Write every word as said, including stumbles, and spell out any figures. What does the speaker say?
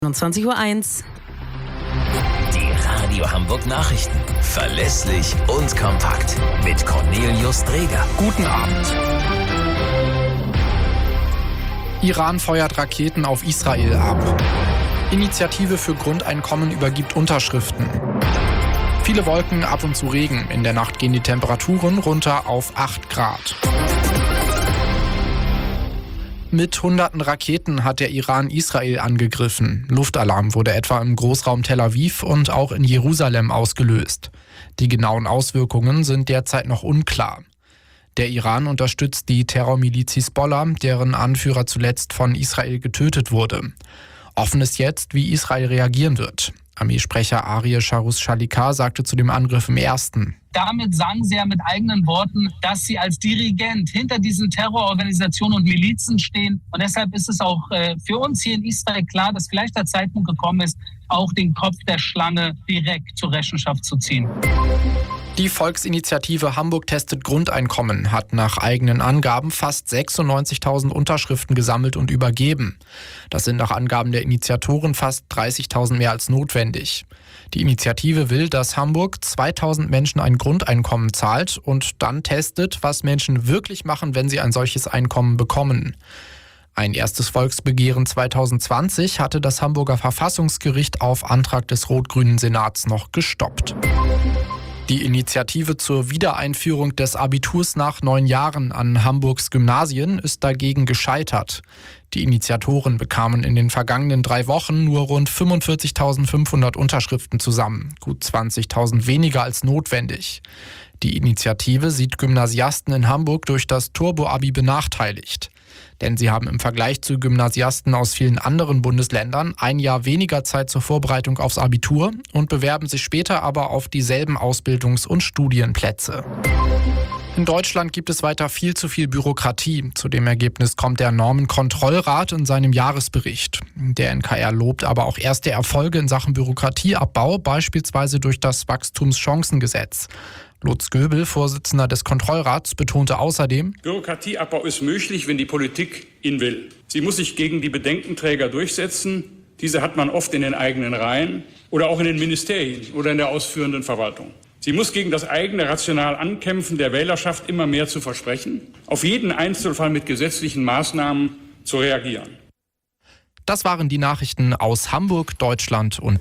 einundzwanzig Uhr eins. Die Radio Hamburg Nachrichten. Verlässlich und kompakt. Mit Cornelius Dreger. Guten Abend. Iran feuert Raketen auf Israel ab. Initiative für Grundeinkommen übergibt Unterschriften. Viele Wolken, ab und zu Regen. In der Nacht gehen die Temperaturen runter auf acht Grad. Mit hunderten Raketen hat der Iran Israel angegriffen. Luftalarm wurde etwa im Großraum Tel Aviv und auch in Jerusalem ausgelöst. Die genauen Auswirkungen sind derzeit noch unklar. Der Iran unterstützt die Terrormiliz Hisbollah, deren Anführer zuletzt von Israel getötet wurde. Offen ist jetzt, wie Israel reagieren wird. Armeesprecher Arie Charus-Shalikar sagte zu dem Angriff im ersten: Damit sagen sie ja mit eigenen Worten, dass sie als Dirigent hinter diesen Terrororganisationen und Milizen stehen. Und deshalb ist es auch äh, für uns hier in Israel klar, dass vielleicht der Zeitpunkt gekommen ist, auch den Kopf der Schlange direkt zur Rechenschaft zu ziehen. Die Volksinitiative Hamburg testet Grundeinkommen hat nach eigenen Angaben fast sechsundneunzigtausend Unterschriften gesammelt und übergeben. Das sind nach Angaben der Initiatoren fast dreißigtausend mehr als notwendig. Die Initiative will, dass Hamburg zweitausend Menschen ein Grundeinkommen zahlt und dann testet, was Menschen wirklich machen, wenn sie ein solches Einkommen bekommen. Ein erstes Volksbegehren zweitausendzwanzig hatte das Hamburger Verfassungsgericht auf Antrag des rot-grünen Senats noch gestoppt. Die Initiative zur Wiedereinführung des Abiturs nach neun Jahren an Hamburgs Gymnasien ist dagegen gescheitert. Die Initiatoren bekamen in den vergangenen drei Wochen nur rund fünfundvierzigtausendfünfhundert Unterschriften zusammen, gut zwanzigtausend weniger als notwendig. Die Initiative sieht Gymnasiasten in Hamburg durch das Turbo-Abi benachteiligt. Denn sie haben im Vergleich zu Gymnasiasten aus vielen anderen Bundesländern ein Jahr weniger Zeit zur Vorbereitung aufs Abitur und bewerben sich später aber auf dieselben Ausbildungs- und Studienplätze. In Deutschland gibt es weiter viel zu viel Bürokratie. Zu dem Ergebnis kommt der Normenkontrollrat in seinem Jahresbericht. Der N K R lobt aber auch erste Erfolge in Sachen Bürokratieabbau, beispielsweise durch das Wachstumschancengesetz. Lutz Göbel, Vorsitzender des Kontrollrats, betonte außerdem: Bürokratieabbau ist möglich, wenn die Politik ihn will. Sie muss sich gegen die Bedenkenträger durchsetzen. Diese hat man oft in den eigenen Reihen oder auch in den Ministerien oder in der ausführenden Verwaltung. Sie muss gegen das eigene rational Ankämpfen der Wählerschaft immer mehr zu versprechen, auf jeden Einzelfall mit gesetzlichen Maßnahmen zu reagieren. Das waren die Nachrichten aus Hamburg, Deutschland und